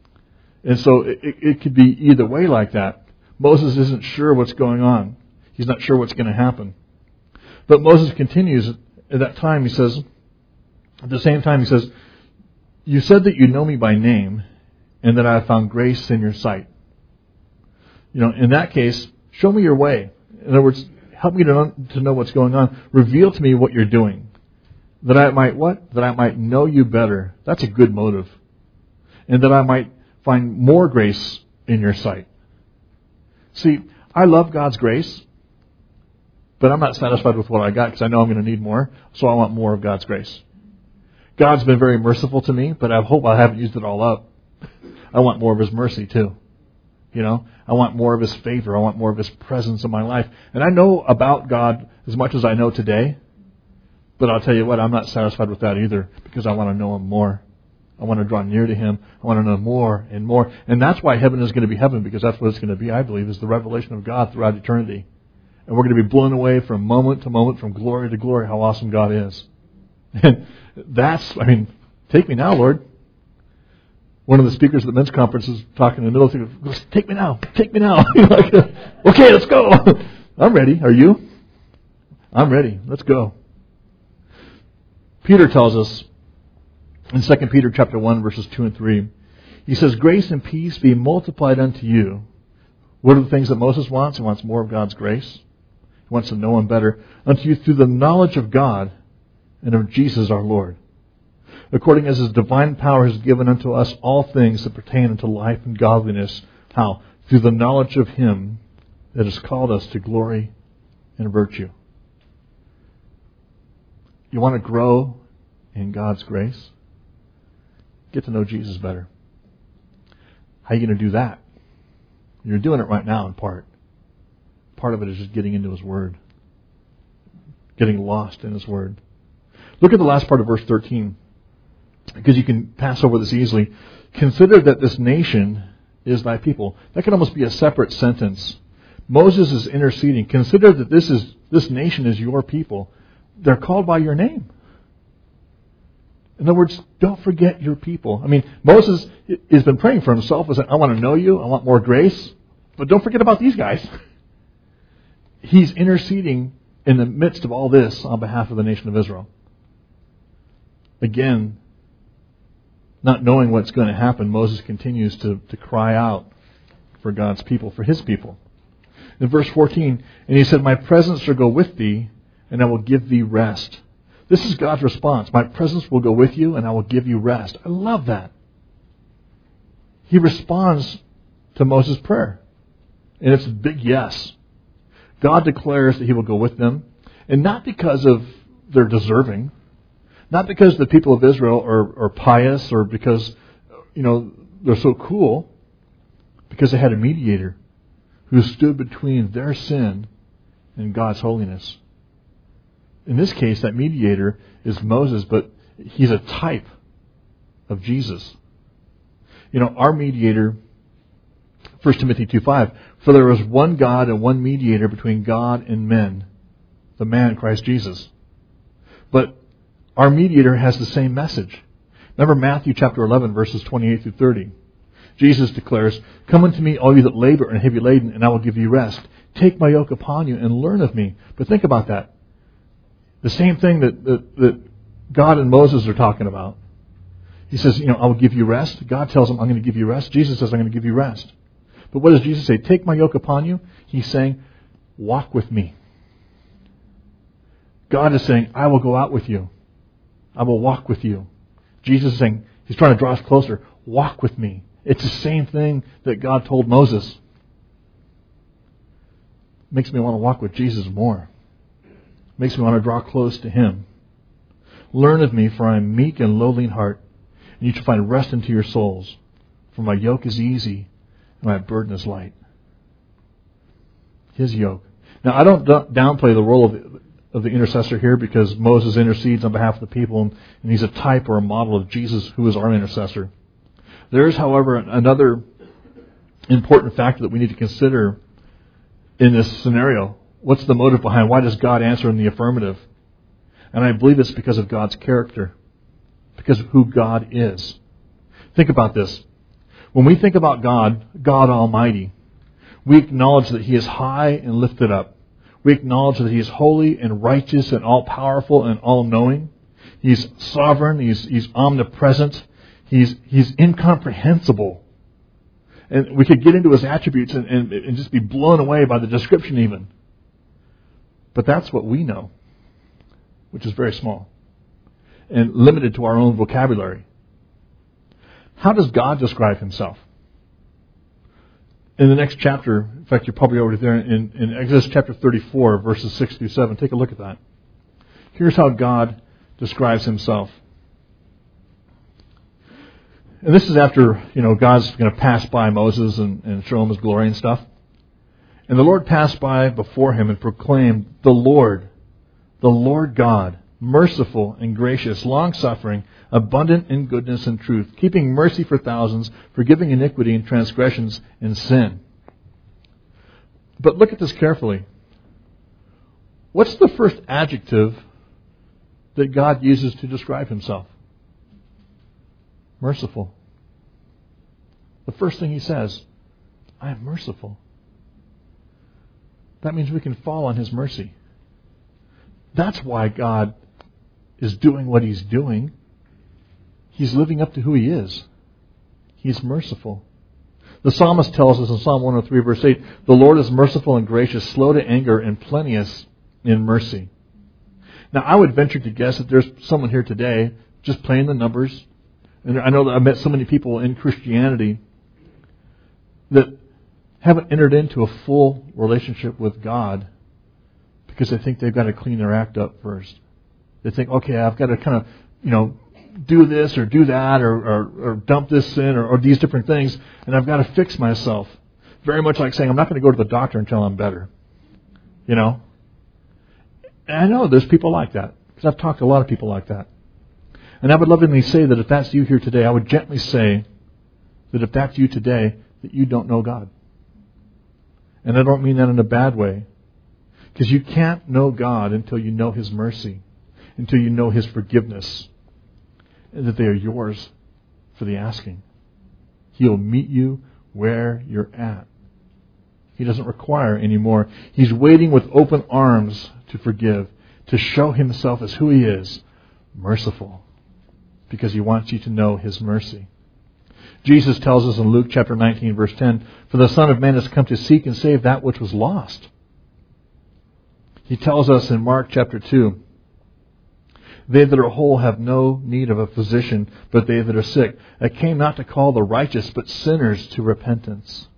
And so it, it could be either way like that. Moses isn't sure what's going on. He's not sure what's going to happen. But Moses continues at that time. He says, at the same time, he says, you said that you know me by name and that I have found grace in your sight. You know, in that case, show me your way. In other words, help me to know, to know what's going on. Reveal to me what you're doing. That I might what? That I might know you better. That's a good motive. And that I might find more grace in your sight. See, I love God's grace, but I'm not satisfied with what I got because I know I'm going to need more, so I want more of God's grace. God's been very merciful to me, but I hope I haven't used it all up. I want more of His mercy too. You know, I want more of His favor. I want more of His presence in my life. And I know about God as much as I know today, but I'll tell you what, I'm not satisfied with that either because I want to know Him more. I want to draw near to Him. I want to know more and more. And that's why heaven is going to be heaven, because that's what it's going to be, I believe, is the revelation of God throughout eternity. And we're going to be blown away from moment to moment, from glory to glory, how awesome God is. And that's, I mean, take me now, Lord. One of the speakers at the men's conference is talking in the middle of it, goes, take me now, take me now. Like, okay, let's go. I'm ready. Are you? I'm ready. Let's go. Peter tells us in Second Peter chapter one, verses two and three, he says, grace and peace be multiplied unto you. What are the things that Moses wants? He wants more of God's grace. He wants to know Him better. Unto you through the knowledge of God and of Jesus our Lord, according as His divine power has given unto us all things that pertain unto life and godliness. How? Through the knowledge of Him that has called us to glory and virtue. You want to grow in God's grace? Get to know Jesus better. How are you going to do that? You're doing it right now in part. Part of it is just getting into His Word. Getting lost in His Word. Look at the last part of verse thirteen. Because you can pass over this easily. Consider that this nation is thy people. That could almost be a separate sentence. Moses is interceding. Consider that this is this nation is your people. They're called by your name. In other words, don't forget your people. I mean, Moses has been praying for himself. He's like, I want to know you. I want more grace. But don't forget about these guys. He's interceding in the midst of all this on behalf of the nation of Israel. Again, not knowing what's going to happen, Moses continues to, to cry out for God's people, for His people. In verse fourteen, and he said, my presence shall go with thee, and I will give thee rest. This is God's response. My presence will go with you, and I will give you rest. I love that. He responds to Moses' prayer. And it's a big yes. God declares that He will go with them. And not because of their deserving. Not because the people of Israel are, are pious or because, you know, they're so cool. Because they had a mediator who stood between their sin and God's holiness. In this case, that mediator is Moses, but he's a type of Jesus. You know, our mediator, First Timothy two five, for there is one God and one mediator between God and men, the man Christ Jesus. But our mediator has the same message. Remember Matthew chapter eleven, verses twenty-eight through thirty. Jesus declares, come unto me, all you that labor and are heavy laden, and I will give you rest. Take my yoke upon you and learn of me. But think about that. The same thing that, that, that God and Moses are talking about. He says, you know, I will give you rest. God tells him, I'm going to give you rest. Jesus says, I'm going to give you rest. But what does Jesus say? Take my yoke upon you. He's saying, walk with me. God is saying, I will go out with you. I will walk with you. Jesus is saying, He's trying to draw us closer. Walk with me. It's the same thing that God told Moses. Makes me want to walk with Jesus more. Makes me want to draw close to Him. Learn of me, for I am meek and lowly in heart, and you shall find rest unto your souls. For my yoke is easy, and my burden is light. His yoke. Now, I don't downplay the role of the, of the intercessor here, because Moses intercedes on behalf of the people, and, and he's a type or a model of Jesus, who is our intercessor. There is, however, another important factor that we need to consider in this scenario. What's the motive behind? Why does God answer in the affirmative? And I believe it's because of God's character. Because of who God is. Think about this. When we think about God, God Almighty, we acknowledge that He is high and lifted up. We acknowledge that He is holy and righteous and all-powerful and all-knowing. He's sovereign. He's, he's omnipresent. He's, he's incomprehensible. And we could get into His attributes and, and, and just be blown away by the description even. But that's what we know, which is very small and limited to our own vocabulary. How does God describe Himself? In the next chapter, in fact, you're probably already there, in, in Exodus chapter thirty-four, verses six through seven. Take a look at that. Here's how God describes Himself. And this is after, you know, God's going to pass by Moses and, and show him His glory and stuff. And the Lord passed by before him and proclaimed, the Lord, the Lord God, merciful and gracious, long-suffering, abundant in goodness and truth, keeping mercy for thousands, forgiving iniquity and transgressions and sin. But look at this carefully. What's the first adjective that God uses to describe himself? Merciful. The first thing he says, I am merciful. That means we can fall on his mercy. That's why God is doing what he's doing. He's living up to who he is. He's merciful. The psalmist tells us in Psalm one oh three, verse eight, the Lord is merciful and gracious, slow to anger, and plenteous in mercy. Now, I would venture to guess that there's someone here today just playing the numbers. And I know that I've met so many people in Christianity that haven't entered into a full relationship with God because they think they've got to clean their act up first. They think, okay, I've got to kind of, you know, do this or do that or, or, or dump this in or, or these different things, and I've got to fix myself. Very much like saying, I'm not going to go to the doctor until I'm better. You know? And I know there's people like that because I've talked to a lot of people like that. And I would lovingly say that if that's you here today, I would gently say that if that's you today, that you don't know God. And I don't mean that in a bad way. Because you can't know God until you know his mercy, until you know his forgiveness, and that they are yours for the asking. He'll meet you where you're at. He doesn't require any more. He's waiting with open arms to forgive, to show himself as who he is, merciful, because he wants you to know his mercy. Jesus tells us in Luke chapter nineteen, verse ten, for the Son of Man has come to seek and save that which was lost. He tells us in Mark chapter two, they that are whole have no need of a physician, but they that are sick. I came not to call the righteous, but sinners to repentance.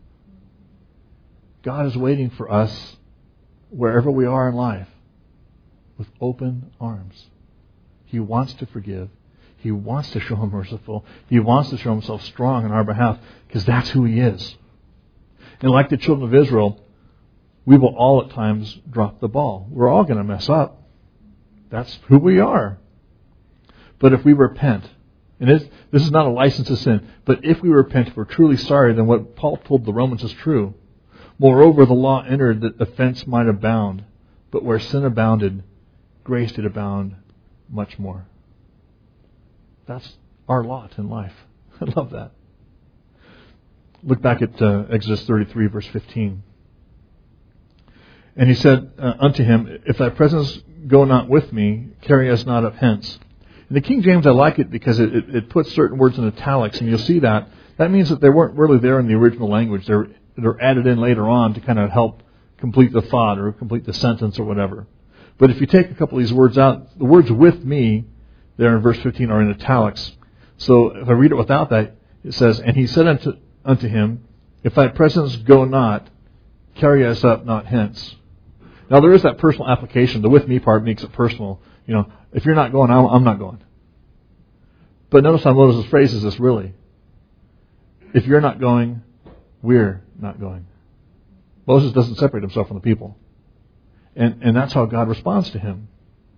God is waiting for us, wherever we are in life, with open arms. He wants to forgive. He wants to show him merciful. He wants to show himself strong on our behalf, because that's who he is. And like the children of Israel, we will all at times drop the ball. We're all going to mess up. That's who we are. But if we repent, and this, this is not a license to sin, but if we repent, if we're truly sorry, then what Paul told the Romans is true. Moreover, the law entered that offense might abound, but where sin abounded, grace did abound much more. That's our lot in life. I love that. Look back at uh, Exodus thirty-three, verse fifteen. And he said uh, unto him, if thy presence go not with me, carry us not up hence. In the King James, I like it because it, it, it puts certain words in italics, and you'll see that. That means that they weren't really there in the original language. They're, they're added in later on to kind of help complete the thought or complete the sentence or whatever. But if you take a couple of these words out, the words with me there in verse fifteen are in italics. So if I read it without that, it says, and he said unto, unto him, if thy presence go not, carry us up not hence. Now there is that personal application. The with me part makes it personal. You know, if you're not going, I'm not going. But notice how Moses phrases this really. If you're not going, we're not going. Moses doesn't separate himself from the people. And, and that's how God responds to him.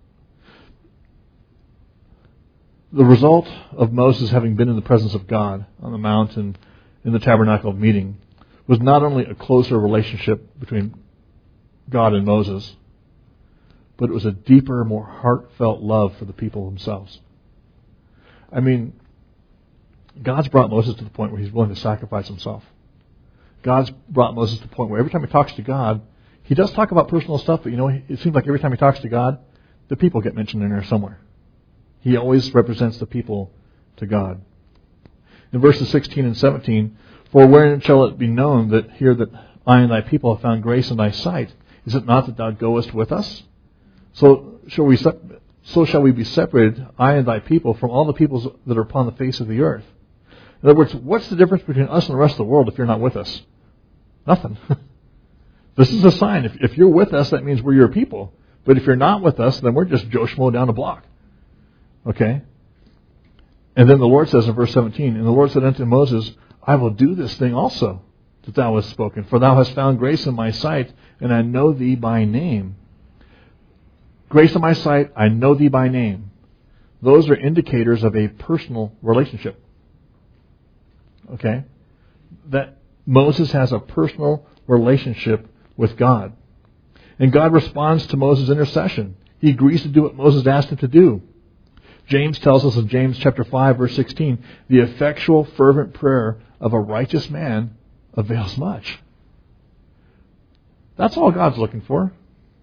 The result of Moses having been in the presence of God on the mountain in the tabernacle of meeting was not only a closer relationship between God and Moses, but it was a deeper, more heartfelt love for the people themselves. I mean, God's brought Moses to the point where he's willing to sacrifice himself. God's brought Moses to the point where every time he talks to God, he does talk about personal stuff, but you know, it seems like every time he talks to God, the people get mentioned in there somewhere. He always represents the people to God. In verses sixteen and seventeen, for wherein shall it be known that here that I and thy people have found grace in thy sight? Is it not that thou goest with us? So shall we, so shall we be separated, I and thy people, from all the peoples that are upon the face of the earth. In other words, what's the difference between us and the rest of the world if you're not with us? Nothing. This is a sign. If, if you're with us, that means we're your people. But if you're not with us, then we're just Joe Schmo down the block. Okay? And then the Lord says in verse seventeen, and the Lord said unto Moses, I will do this thing also that thou hast spoken, for thou hast found grace in my sight, and I know thee by name. Grace in my sight, I know thee by name. Those are indicators of a personal relationship. Okay? That Moses has a personal relationship with God. And God responds to Moses' intercession. He agrees to do what Moses asked him to do. James tells us in James chapter five, verse sixteen, the effectual, fervent prayer of a righteous man avails much. That's all God's looking for.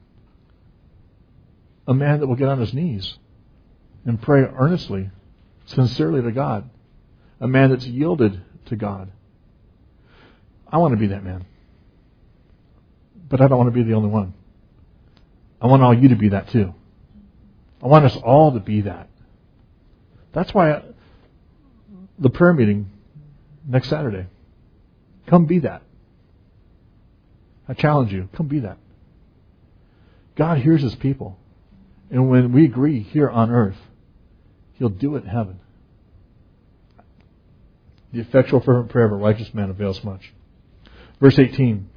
A man that will get on his knees and pray earnestly, sincerely to God. A man that's yielded to God. I want to be that man. But I don't want to be the only one. I want all you to be that too. I want us all to be that. That's why I, the prayer meeting next Saturday. Come be that. I challenge you. Come be that. God hears His people. And when we agree here on earth, He'll do it in heaven. The effectual fervent prayer of a righteous man avails much. Verse eighteen.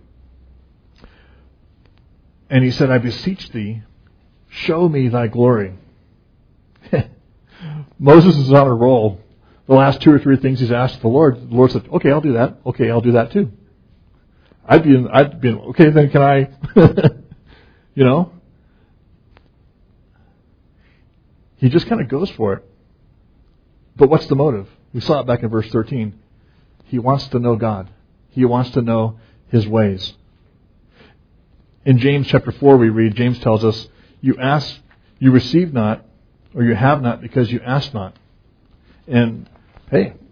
And he said, I beseech thee, show me thy glory. Moses is on a roll. The last two or three things he's asked the Lord, the Lord said, okay, I'll do that. Okay, I'll do that too. I'd be, in, I'd be, in, okay, then can I, you know? He just kind of goes for it. But what's the motive? We saw it back in verse thirteen. He wants to know God. He wants to know His ways. In James chapter four we read, James tells us, you ask, you receive not, or you have not because you ask not. And, hey, it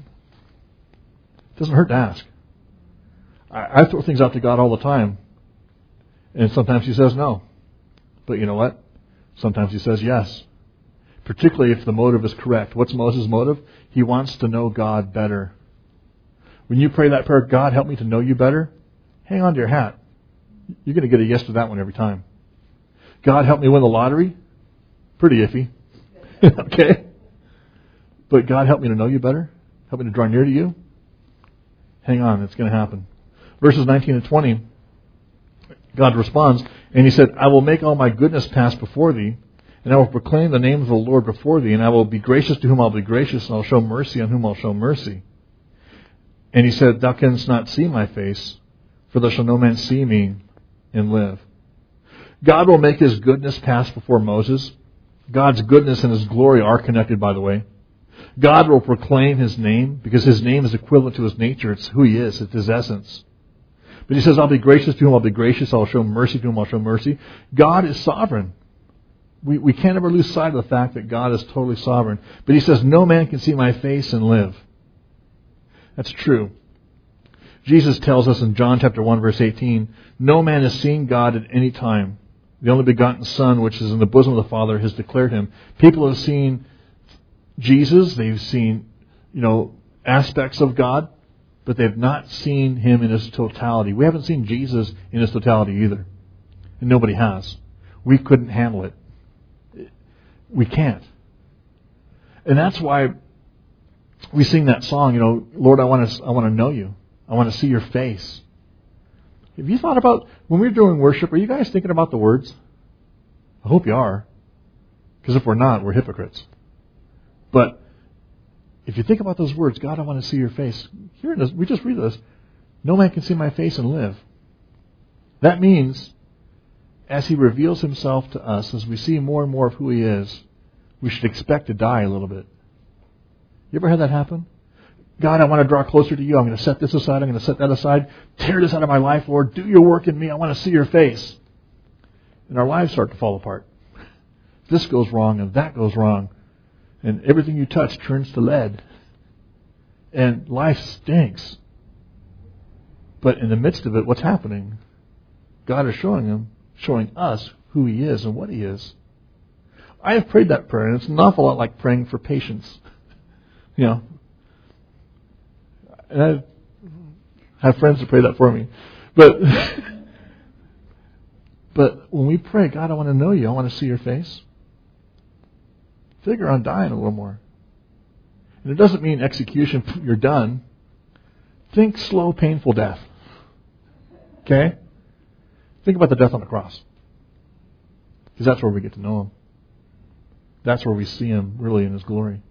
doesn't hurt to ask. I, I throw things out to God all the time, and sometimes He says no. But you know what? Sometimes He says yes. Particularly if the motive is correct. What's Moses' motive? He wants to know God better. When you pray that prayer, God, help me to know you better, hang on to your hat. You're going to get a yes to that one every time. God, help me win the lottery? Pretty iffy. Okay? But God, help me to know you better? Help me to draw near to you? Hang on, it's going to happen. Verses nineteen and twenty, God responds, and He said, I will make all my goodness pass before thee, and I will proclaim the name of the Lord before thee, and I will be gracious to whom I'll be gracious, and I'll show mercy on whom I'll show mercy. And He said, thou canst not see my face, for thus shall no man see me and live. God will make His goodness pass before Moses. God's goodness and His glory are connected, by the way. God will proclaim His name, because His name is equivalent to His nature. It's who He is. It's His essence. But He says, I'll be gracious to whom I'll be gracious. I'll show mercy to whom I'll show mercy. God is sovereign. We, we can't ever lose sight of the fact that God is totally sovereign. But He says, no man can see my face and live. That's true. Jesus tells us in John chapter one, verse eighteen, no man has seen God at any time. The only begotten Son, which is in the bosom of the Father, has declared Him. People have seen Jesus. They've seen, you know, aspects of God, but they've not seen Him in His totality. We haven't seen Jesus in His totality either. And nobody has. We couldn't handle it. We can't. And that's why we sing that song, you know, Lord, I want to I want to know you. I want to see your face. Have you thought about, when we're doing worship, are you guys thinking about the words? I hope you are. Because if we're not, we're hypocrites. But if you think about those words, God, I want to see your face. Here it is. We just read this. No man can see my face and live. That means, as He reveals Himself to us, as we see more and more of who He is, we should expect to die a little bit. You ever had that happen? God, I want to draw closer to you. I'm going to set this aside. I'm going to set that aside. Tear this out of my life, Lord. Do your work in me. I want to see your face. And our lives start to fall apart. This goes wrong and that goes wrong. And everything you touch turns to lead. And life stinks. But in the midst of it, what's happening? God is showing him, showing us who He is and what He is. I have prayed that prayer, and it's an awful lot like praying for patience. You know, and I have friends to pray that for me. But but when we pray, God, I want to know you. I want to see your face. Figure on dying a little more. And it doesn't mean execution, you're done. Think slow, painful death. Okay? Think about the death on the cross. Because that's where we get to know Him. That's where we see Him really in His glory.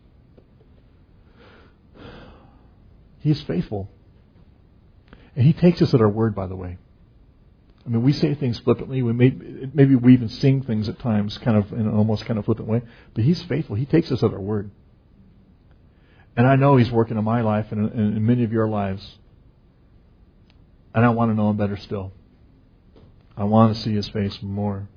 He's faithful. And He takes us at our word, by the way. I mean, we say things flippantly. We may, maybe we even sing things at times kind of in an almost kind of flippant way. But He's faithful. He takes us at our word. And I know He's working in my life and in, in many of your lives. And I want to know Him better still. I want to see His face more.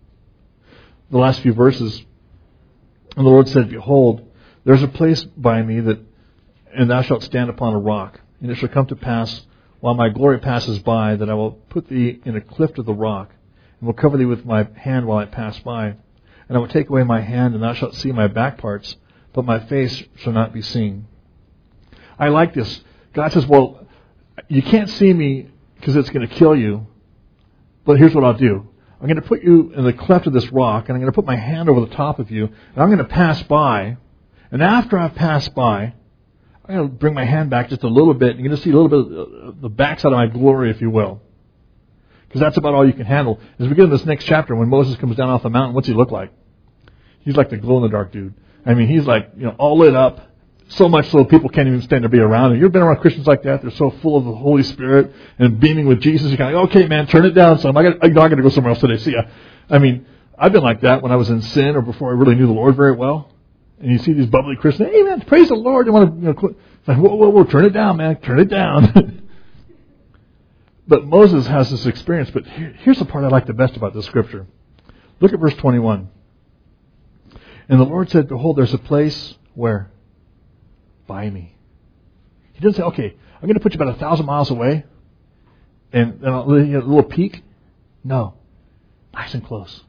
The last few verses, and the Lord said, Behold, there's a place by me that, and thou shalt stand upon a rock. And it shall come to pass, while my glory passes by, that I will put thee in a cleft of the rock, and will cover thee with my hand while I pass by. And I will take away my hand, and thou shalt see my back parts, but my face shall not be seen. I like this. God says, well, you can't see me because it's going to kill you, but here's what I'll do. I'm going to put you in the cleft of this rock, and I'm going to put my hand over the top of you, and I'm going to pass by. And after I've passed by, I'm going to bring my hand back just a little bit. You're going to see a little bit of the backside of my glory, if you will. Because that's about all you can handle. As we get in this next chapter, when Moses comes down off the mountain, what's he look like? He's like the glow-in-the-dark dude. I mean, he's like, you know, all lit up. So much so people can't even stand to be around him. You've been around Christians like that. They're so full of the Holy Spirit and beaming with Jesus. You're kind of like, okay, man, turn it down. So I got, I got to go somewhere else today. See ya. I mean, I've been like that when I was in sin or before I really knew the Lord very well. And you see these bubbly Christians, hey, man, praise the Lord. They want to, you know, it's like, whoa, whoa, whoa, turn it down, man. Turn it down. But Moses has this experience. But here, here's the part I like the best about this scripture. Look at verse twenty-one. And the Lord said, Behold, there's a place where? By me. He didn't say, okay, I'm going to put you about a thousand miles away and, and a little peak. No. Nice and close.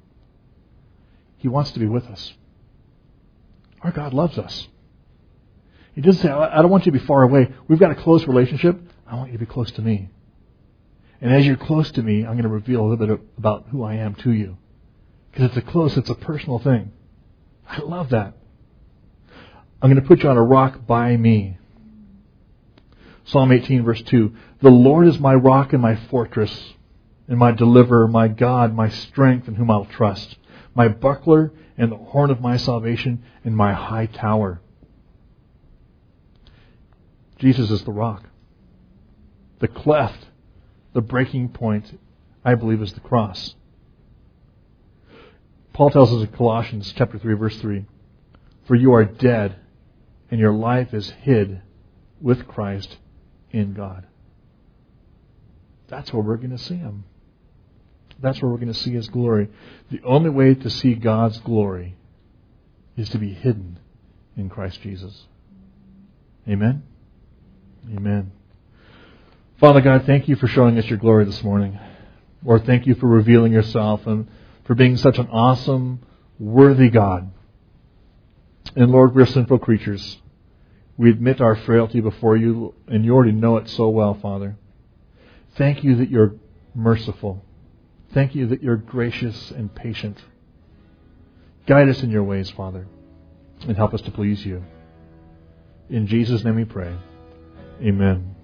He wants to be with us. Our God loves us. He doesn't say, I don't want you to be far away. We've got a close relationship. I want you to be close to me. And as you're close to me, I'm going to reveal a little bit about who I am to you. Because it's a close, it's a personal thing. I love that. I'm going to put you on a rock by me. Psalm eighteen, verse two. The Lord is my rock and my fortress, and my deliverer, my God, my strength, in whom I'll trust, my buckler and the horn of my salvation, and my high tower. Jesus is the rock. The cleft, the breaking point, I believe, is the cross. Paul tells us in Colossians chapter three, verse three, For you are dead, and your life is hid with Christ in God. That's where we're going to see Him. That's where we're going to see His glory. The only way to see God's glory is to be hidden in Christ Jesus. Amen? Amen. Father God, thank you for showing us your glory this morning. Lord, thank you for revealing yourself and for being such an awesome, worthy God. And Lord, we're sinful creatures. We admit our frailty before you, and you already know it so well, Father. Thank you that you're merciful. Thank you that you're gracious and patient. Guide us in your ways, Father, and help us to please you. In Jesus' name we pray. Amen.